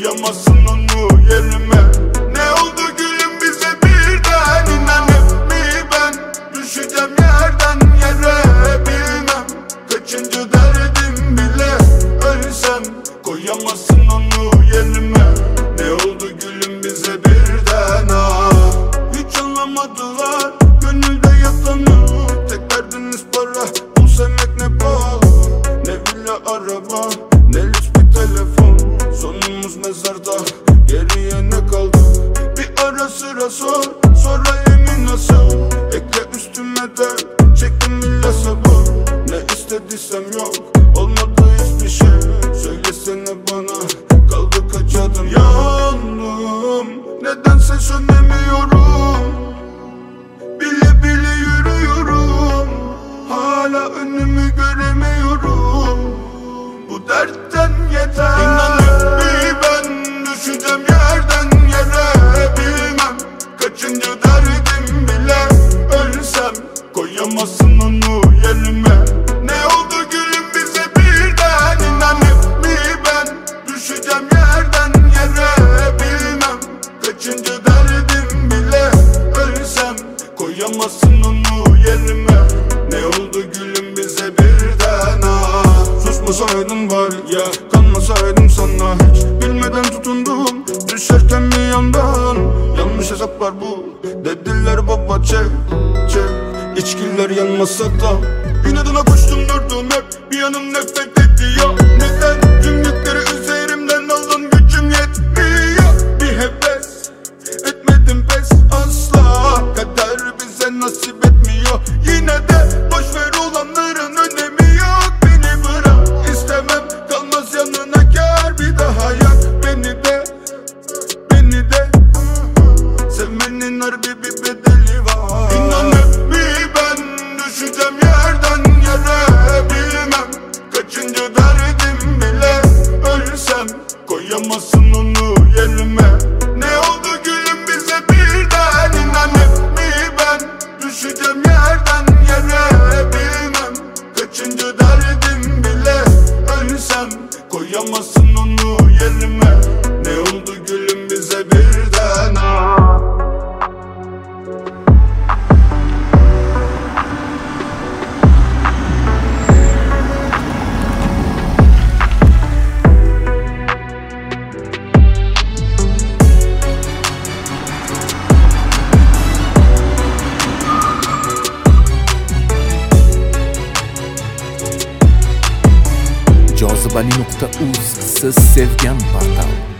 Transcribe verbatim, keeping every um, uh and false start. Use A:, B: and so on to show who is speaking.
A: koyamazsın onu yerime. Ne oldu gülüm bize birden, inanıp mi ben düşeceğim yerden yere, bilmem kaçıncı derdim bile. Ölsem koyamazsın onu yerime. Ne oldu gülüm bize birden, ah. Hiç anlamadılar gönülde yatanı. Tek derdiniz para, bu sevmek ne pahalı. Ne villa araba, ne lüks bir telefon. Sonumuz mezarda, geriye ne kaldı? Bir ara sıra sor, sonra yemin nasıl? Ekle üstüme de, çektim illa sabır. Ne istediysem yok, olmadı hiçbir şey. Söylesene bana, kaldı kaç adım? Yandım, nedense sönemiyorum. Bile bile yürüyorum, hala önümü göremiyorum. Bu dertten yeter. İnanıp bir ben düşeceğim yerden yere, bilmem kaçıncı derdim bile. Ölsem koyamazsın onu yerime. Ne oldu gülüm bize birden, inanıp bir ben düşeceğim yerden yere, bilmem kaçıncı derdim bile. Ölsem koyamazsın onu yerime. Ne oldu gülüm bize birden, ah. Susmasaydın bari ya, kanmasaydım sana hiç. Bilmeden tutundum, düşerken bir yandan. Yanlış hesaplar bu, dediler baba çek çek. İçkiler yanmasa da inadına koştum durdum hep. Bir yanım nefret ediyor. Neden tüm yükleri üzerimden aldın, gücüm yetmiyor. Bir heves etmedim pes asla. Kader bize nasip etmiyor. Yine de boşver olanların önemi yok. Beni bırak, istemem kalmaz yanına, kâr bir daha yak. Beni de, beni de sevmenin harbi bir bedeli var. İnanıp bir ben düşeceğim yerden yere, bilmem kaçıncı derdim bile. Ölsem koyamazsın onu yerime. Ne oldu gülüm bize birden, inanıp bir ben düşeceğim yerden yere, bilmem kaçıncı derdim bile. Ölsem koyamazsın onu yerime. Ne oldu gülüm bize birden, ah.
B: Cazibeli nokta uz Siz sevgan portal.